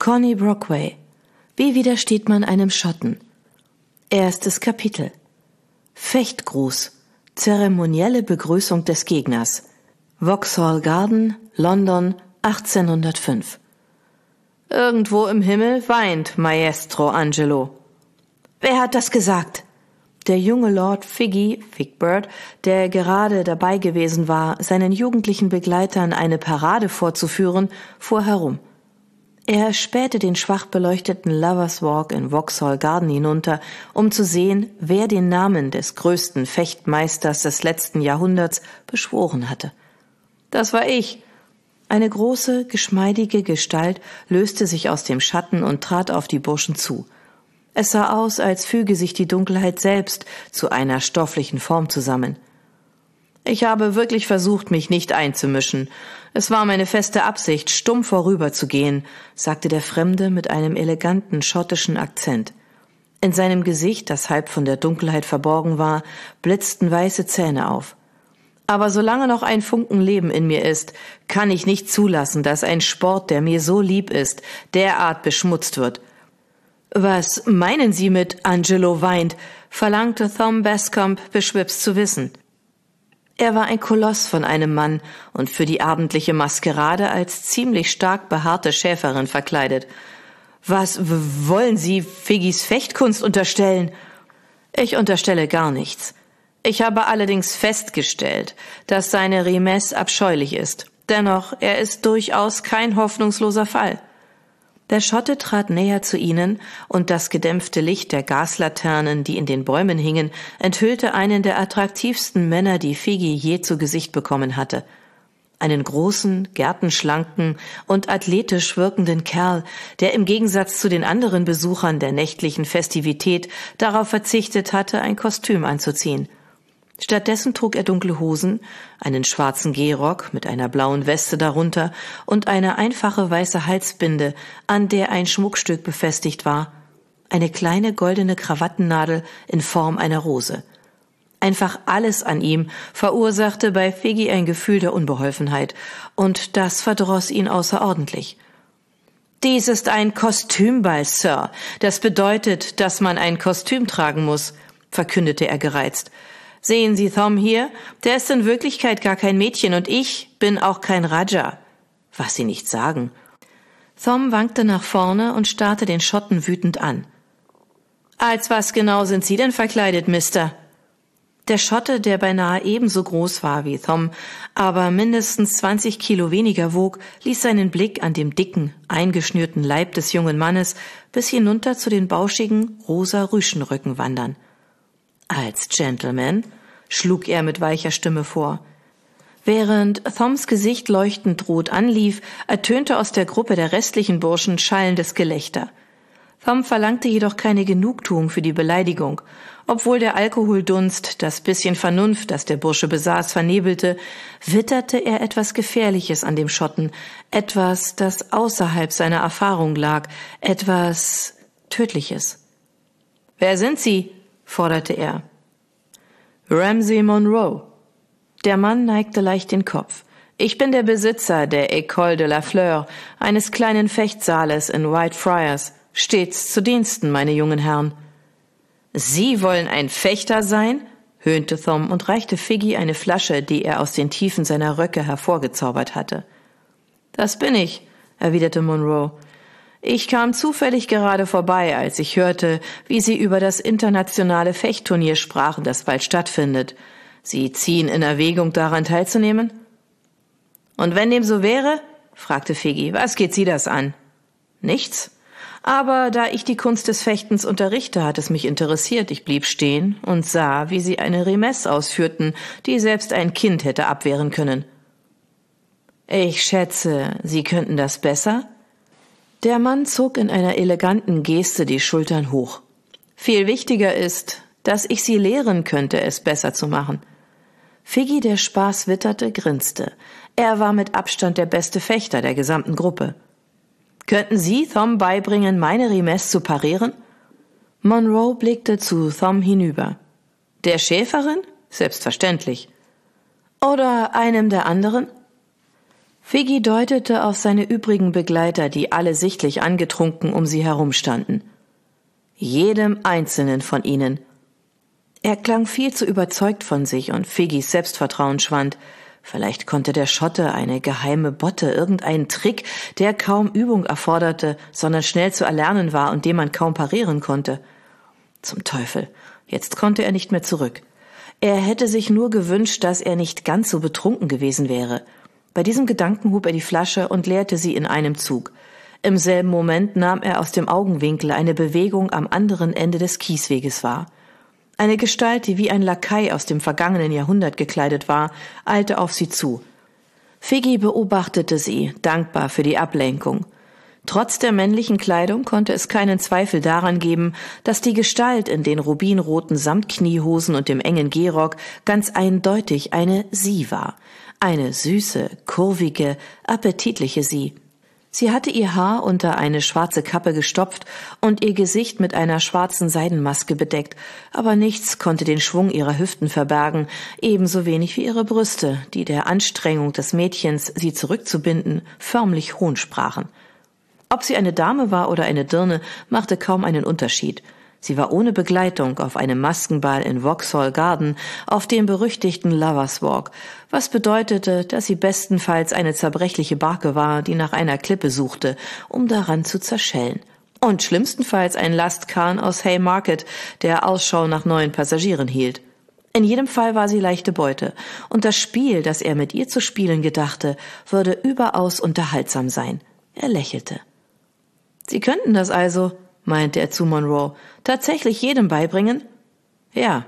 Connie Brockway. Wie widersteht man einem Schotten? Erstes Kapitel. Fechtgruß. Zeremonielle Begrüßung des Gegners. Vauxhall Garden, London, 1805. Irgendwo im Himmel weint Maestro Angelo. Wer hat das gesagt? Der junge Lord Figbird, der gerade dabei gewesen war, seinen jugendlichen Begleitern eine Parade vorzuführen, fuhr herum. Er spähte den schwach beleuchteten Lovers Walk in Vauxhall Garden hinunter, um zu sehen, wer den Namen des größten Fechtmeisters des letzten Jahrhunderts beschworen hatte. Das war ich. Eine große, geschmeidige Gestalt löste sich aus dem Schatten und trat auf die Burschen zu. Es sah aus, als füge sich die Dunkelheit selbst zu einer stofflichen Form zusammen. Ich habe wirklich versucht, mich nicht einzumischen. Es war meine feste Absicht, stumm vorüberzugehen, sagte der Fremde mit einem eleganten schottischen Akzent. In seinem Gesicht, das halb von der Dunkelheit verborgen war, blitzten weiße Zähne auf. Aber solange noch ein Funken Leben in mir ist, kann ich nicht zulassen, dass ein Sport, der mir so lieb ist, derart beschmutzt wird. Was meinen Sie mit Angelo weint? Verlangte Thom Bascombe beschwipst zu wissen. Er war ein Koloss von einem Mann und für die abendliche Maskerade als ziemlich stark behaarte Schäferin verkleidet. Was wollen Sie Figgys Fechtkunst unterstellen? Ich unterstelle gar nichts. Ich habe allerdings festgestellt, dass seine Remesse abscheulich ist. Dennoch, er ist durchaus kein hoffnungsloser Fall. Der Schotte trat näher zu ihnen, und das gedämpfte Licht der Gaslaternen, die in den Bäumen hingen, enthüllte einen der attraktivsten Männer, die Figgy je zu Gesicht bekommen hatte. Einen großen, gärtenschlanken und athletisch wirkenden Kerl, der im Gegensatz zu den anderen Besuchern der nächtlichen Festivität darauf verzichtet hatte, ein Kostüm anzuziehen. Stattdessen trug er dunkle Hosen, einen schwarzen Gehrock mit einer blauen Weste darunter und eine einfache weiße Halsbinde, an der ein Schmuckstück befestigt war, eine kleine goldene Krawattennadel in Form einer Rose. Einfach alles an ihm verursachte bei Figgy ein Gefühl der Unbeholfenheit, und das verdross ihn außerordentlich. »Dies ist ein Kostümball, Sir. Das bedeutet, dass man ein Kostüm tragen muss«, verkündete er gereizt. »Sehen Sie Thom hier? Der ist in Wirklichkeit gar kein Mädchen und ich bin auch kein Raja.« Was Sie nicht sagen. Thom wankte nach vorne und starrte den Schotten wütend an. »Als was genau sind Sie denn verkleidet, Mister?« Der Schotte, der beinahe ebenso groß war wie Thom, aber mindestens 20 Kilo weniger wog, ließ seinen Blick an dem dicken, eingeschnürten Leib des jungen Mannes bis hinunter zu den bauschigen, rosa Rüschenröcken wandern. »Als Gentleman«, schlug er mit weicher Stimme vor. Während Thoms Gesicht leuchtend rot anlief, ertönte aus der Gruppe der restlichen Burschen schallendes Gelächter. Thom verlangte jedoch keine Genugtuung für die Beleidigung. Obwohl der Alkoholdunst das bisschen Vernunft, das der Bursche besaß, vernebelte, witterte er etwas Gefährliches an dem Schotten, etwas, das außerhalb seiner Erfahrung lag, etwas Tödliches. »Wer sind Sie?« forderte er. »Ramsay Monroe.« Der Mann neigte leicht den Kopf. »Ich bin der Besitzer der École de la Fleur, eines kleinen Fechtsaales in Whitefriars. Stets zu Diensten, meine jungen Herren.« »Sie wollen ein Fechter sein?« höhnte Thom und reichte Figgy eine Flasche, die er aus den Tiefen seiner Röcke hervorgezaubert hatte. »Das bin ich«, erwiderte Monroe. »Ich kam zufällig gerade vorbei, als ich hörte, wie Sie über das internationale Fechtturnier sprachen, das bald stattfindet. Sie ziehen in Erwägung, daran teilzunehmen?« »Und wenn dem so wäre?« fragte Figgy. »Was geht Sie das an?« »Nichts. Aber da ich die Kunst des Fechtens unterrichte, hat es mich interessiert. Ich blieb stehen und sah, wie Sie eine Remesse ausführten, die selbst ein Kind hätte abwehren können.« »Ich schätze, Sie könnten das besser?« Der Mann zog in einer eleganten Geste die Schultern hoch. »Viel wichtiger ist, dass ich Sie lehren könnte, es besser zu machen.« Figgy, der Spaß witterte, grinste. Er war mit Abstand der beste Fechter der gesamten Gruppe. »Könnten Sie Thom beibringen, meine Remesse zu parieren?« Monroe blickte zu Thom hinüber. »Der Schäferin? Selbstverständlich.« »Oder einem der anderen?« Figgy deutete auf seine übrigen Begleiter, die alle sichtlich angetrunken um sie herumstanden. Jedem einzelnen von ihnen. Er klang viel zu überzeugt von sich und Figgys Selbstvertrauen schwand. Vielleicht konnte der Schotte eine geheime Botte, irgendeinen Trick, der kaum Übung erforderte, sondern schnell zu erlernen war und den man kaum parieren konnte. Zum Teufel, jetzt konnte er nicht mehr zurück. Er hätte sich nur gewünscht, dass er nicht ganz so betrunken gewesen wäre. Bei diesem Gedanken hob er die Flasche und leerte sie in einem Zug. Im selben Moment nahm er aus dem Augenwinkel eine Bewegung am anderen Ende des Kiesweges wahr. Eine Gestalt, die wie ein Lakai aus dem vergangenen Jahrhundert gekleidet war, eilte auf sie zu. Figgy beobachtete sie, dankbar für die Ablenkung. Trotz der männlichen Kleidung konnte es keinen Zweifel daran geben, dass die Gestalt in den rubinroten Samtkniehosen und dem engen Gehrock ganz eindeutig eine sie war. Eine süße, kurvige, appetitliche sie. Sie hatte ihr Haar unter eine schwarze Kappe gestopft und ihr Gesicht mit einer schwarzen Seidenmaske bedeckt, aber nichts konnte den Schwung ihrer Hüften verbergen, ebenso wenig wie ihre Brüste, die der Anstrengung des Mädchens, sie zurückzubinden, förmlich Hohn sprachen. Ob sie eine Dame war oder eine Dirne, machte kaum einen Unterschied. Sie war ohne Begleitung auf einem Maskenball in Vauxhall Garden auf dem berüchtigten Lovers Walk, was bedeutete, dass sie bestenfalls eine zerbrechliche Barke war, die nach einer Klippe suchte, um daran zu zerschellen. Und schlimmstenfalls ein Lastkahn aus Haymarket, der Ausschau nach neuen Passagieren hielt. In jedem Fall war sie leichte Beute, und das Spiel, das er mit ihr zu spielen gedachte, würde überaus unterhaltsam sein. Er lächelte. »Sie könnten das also«, meinte er zu Monroe, »tatsächlich jedem beibringen?« »Ja.«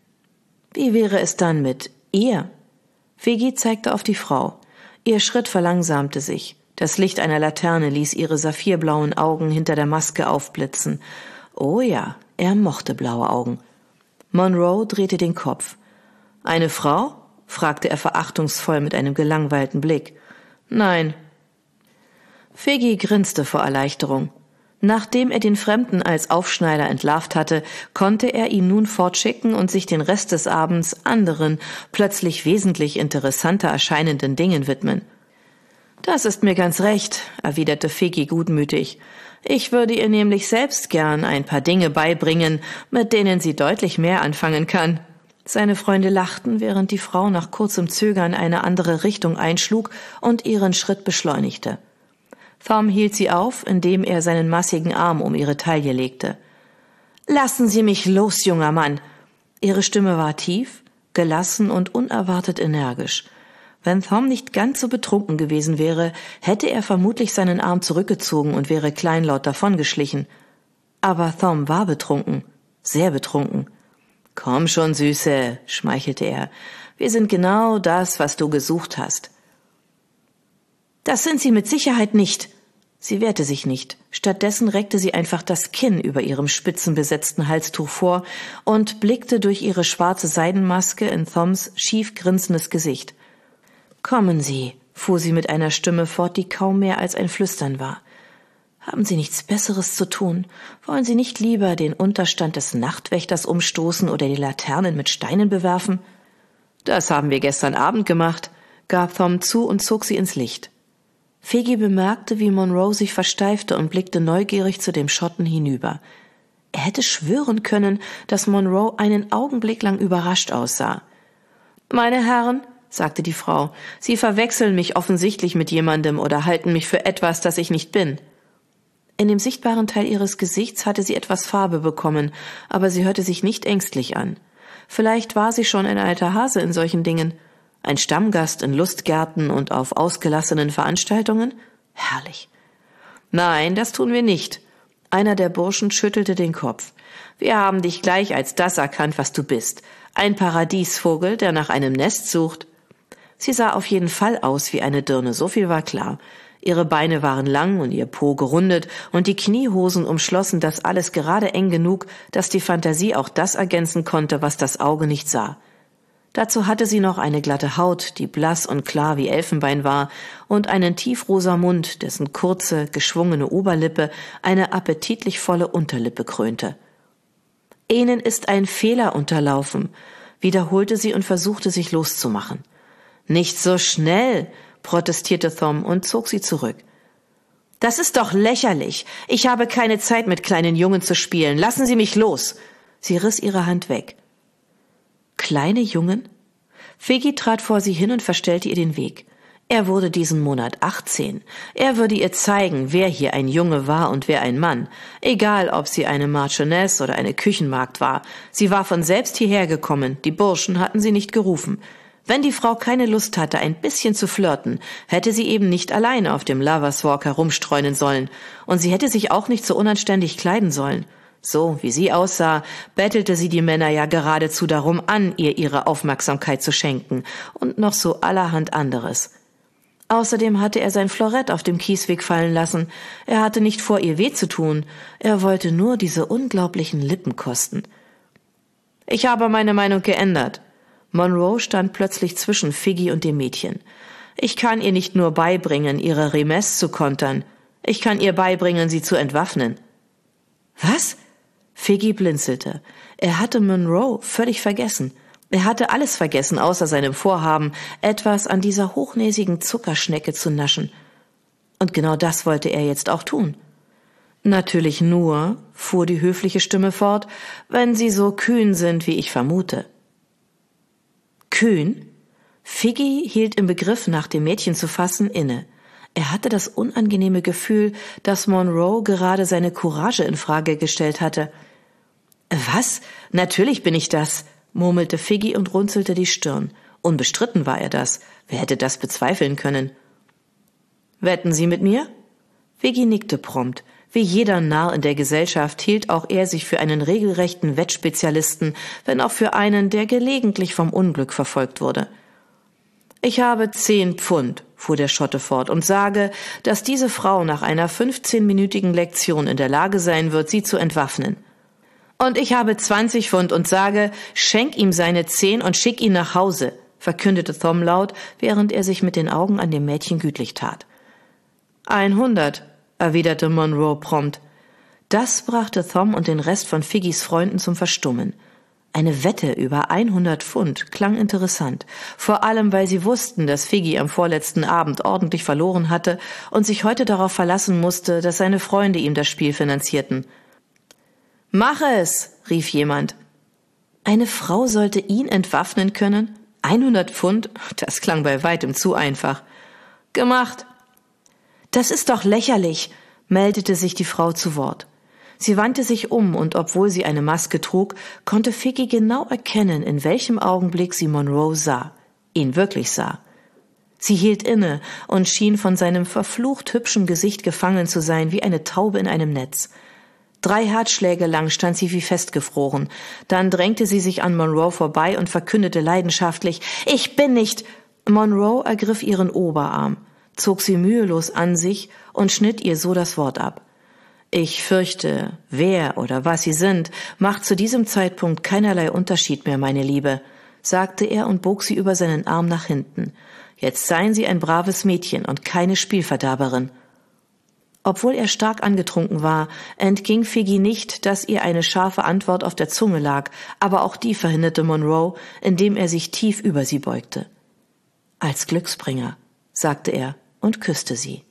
»Wie wäre es dann mit ihr?« Figgy zeigte auf die Frau. Ihr Schritt verlangsamte sich. Das Licht einer Laterne ließ ihre saphirblauen Augen hinter der Maske aufblitzen. Oh ja, er mochte blaue Augen. Monroe drehte den Kopf. »Eine Frau?« fragte er verachtungsvoll mit einem gelangweilten Blick. »Nein.« Figgy grinste vor Erleichterung. Nachdem er den Fremden als Aufschneider entlarvt hatte, konnte er ihn nun fortschicken und sich den Rest des Abends anderen, plötzlich wesentlich interessanter erscheinenden Dingen widmen. »Das ist mir ganz recht«, erwiderte Figgy gutmütig. »Ich würde ihr nämlich selbst gern ein paar Dinge beibringen, mit denen sie deutlich mehr anfangen kann.« Seine Freunde lachten, während die Frau nach kurzem Zögern eine andere Richtung einschlug und ihren Schritt beschleunigte. Thom hielt sie auf, indem er seinen massigen Arm um ihre Taille legte. »Lassen Sie mich los, junger Mann!« Ihre Stimme war tief, gelassen und unerwartet energisch. Wenn Thom nicht ganz so betrunken gewesen wäre, hätte er vermutlich seinen Arm zurückgezogen und wäre kleinlaut davongeschlichen. Aber Thom war betrunken, sehr betrunken. »Komm schon, Süße«, schmeichelte er, »wir sind genau das, was du gesucht hast.« »Das sind Sie mit Sicherheit nicht.« Sie wehrte sich nicht. Stattdessen reckte sie einfach das Kinn über ihrem spitzenbesetzten Halstuch vor und blickte durch ihre schwarze Seidenmaske in Thoms schief grinsendes Gesicht. »Kommen Sie«, fuhr sie mit einer Stimme fort, die kaum mehr als ein Flüstern war. »Haben Sie nichts Besseres zu tun? Wollen Sie nicht lieber den Unterstand des Nachtwächters umstoßen oder die Laternen mit Steinen bewerfen?« »Das haben wir gestern Abend gemacht«, gab Thom zu und zog sie ins Licht. Figgy bemerkte, wie Monroe sich versteifte und blickte neugierig zu dem Schotten hinüber. Er hätte schwören können, dass Monroe einen Augenblick lang überrascht aussah. »Meine Herren«, sagte die Frau, »Sie verwechseln mich offensichtlich mit jemandem oder halten mich für etwas, das ich nicht bin.« In dem sichtbaren Teil ihres Gesichts hatte sie etwas Farbe bekommen, aber sie hörte sich nicht ängstlich an. Vielleicht war sie schon ein alter Hase in solchen Dingen. Ein Stammgast in Lustgärten und auf ausgelassenen Veranstaltungen? Herrlich. »Nein, das tun wir nicht.« Einer der Burschen schüttelte den Kopf. »Wir haben dich gleich als das erkannt, was du bist. Ein Paradiesvogel, der nach einem Nest sucht.« Sie sah auf jeden Fall aus wie eine Dirne, so viel war klar. Ihre Beine waren lang und ihr Po gerundet und die Kniehosen umschlossen das alles gerade eng genug, dass die Fantasie auch das ergänzen konnte, was das Auge nicht sah. Dazu hatte sie noch eine glatte Haut, die blass und klar wie Elfenbein war, und einen tiefrosa Mund, dessen kurze, geschwungene Oberlippe eine appetitlich volle Unterlippe krönte. »Ihnen ist ein Fehler unterlaufen«, wiederholte sie und versuchte sich loszumachen. »Nicht so schnell«, protestierte Tom und zog sie zurück. »Das ist doch lächerlich. Ich habe keine Zeit, mit kleinen Jungen zu spielen. Lassen Sie mich los!« Sie riss ihre Hand weg. »Kleine Jungen?« Figgy trat vor sie hin und verstellte ihr den Weg. Er wurde diesen Monat 18. Er würde ihr zeigen, wer hier ein Junge war und wer ein Mann. Egal, ob sie eine Marchioness oder eine Küchenmagd war. Sie war von selbst hierher gekommen. Die Burschen hatten sie nicht gerufen. Wenn die Frau keine Lust hatte, ein bisschen zu flirten, hätte sie eben nicht alleine auf dem Lovers Walk herumstreunen sollen. Und sie hätte sich auch nicht so unanständig kleiden sollen. So, wie sie aussah, bettelte sie die Männer ja geradezu darum an, ihr ihre Aufmerksamkeit zu schenken und noch so allerhand anderes. Außerdem hatte er sein Florett auf dem Kiesweg fallen lassen. Er hatte nicht vor, ihr weh zu tun. Er wollte nur diese unglaublichen Lippen kosten. »Ich habe meine Meinung geändert.« Monroe stand plötzlich zwischen Figgy und dem Mädchen. »Ich kann ihr nicht nur beibringen, ihre Remesse zu kontern. Ich kann ihr beibringen, sie zu entwaffnen.« »Was?« Figgy blinzelte. Er hatte Monroe völlig vergessen. Er hatte alles vergessen, außer seinem Vorhaben, etwas an dieser hochnäsigen Zuckerschnecke zu naschen. Und genau das wollte er jetzt auch tun. »Natürlich nur«, fuhr die höfliche Stimme fort, »wenn Sie so kühn sind, wie ich vermute.« »Kühn?« Figgy hielt im Begriff, nach dem Mädchen zu fassen, inne. Er hatte das unangenehme Gefühl, dass Monroe gerade seine Courage in Frage gestellt hatte. »Was? Natürlich bin ich das«, murmelte Figgy und runzelte die Stirn. Unbestritten war er das. Wer hätte das bezweifeln können? »Wetten Sie mit mir?« Figgy nickte prompt. Wie jeder Narr in der Gesellschaft hielt auch er sich für einen regelrechten Wettspezialisten, wenn auch für einen, der gelegentlich vom Unglück verfolgt wurde. »Ich habe 10 Pfund«, fuhr der Schotte fort, »und sage, dass diese Frau nach einer 15-minütigen Lektion in der Lage sein wird, sie zu entwaffnen. Und ich habe 20 Pfund und sage, schenk ihm seine 10 und schick ihn nach Hause«, verkündete Tom laut, während er sich mit den Augen an dem Mädchen gütlich tat. 100, erwiderte Monroe prompt. Das brachte Tom und den Rest von Figgys Freunden zum Verstummen. Eine Wette über 100 Pfund klang interessant, vor allem weil sie wussten, dass Figgy am vorletzten Abend ordentlich verloren hatte und sich heute darauf verlassen musste, dass seine Freunde ihm das Spiel finanzierten. »Mach es«, rief jemand. Eine Frau sollte ihn entwaffnen können? 100 Pfund? Das klang bei weitem zu einfach. »Gemacht.« »Das ist doch lächerlich«, meldete sich die Frau zu Wort. Sie wandte sich um, und obwohl sie eine Maske trug, konnte Figgy genau erkennen, in welchem Augenblick sie Monroe sah. Ihn wirklich sah. Sie hielt inne und schien von seinem verflucht hübschen Gesicht gefangen zu sein, wie eine Taube in einem Netz. 3 Herzschläge lang stand sie wie festgefroren. Dann drängte sie sich an Monroe vorbei und verkündete leidenschaftlich, »Ich bin nicht...« Monroe ergriff ihren Oberarm, zog sie mühelos an sich und schnitt ihr so das Wort ab. »Ich fürchte, wer oder was Sie sind, macht zu diesem Zeitpunkt keinerlei Unterschied mehr, meine Liebe«, sagte er und bog sie über seinen Arm nach hinten. »Jetzt seien Sie ein braves Mädchen und keine Spielverderberin.« Obwohl er stark angetrunken war, entging Figgy nicht, dass ihr eine scharfe Antwort auf der Zunge lag, aber auch die verhinderte Monroe, indem er sich tief über sie beugte. »Als Glücksbringer«, sagte er und küsste sie.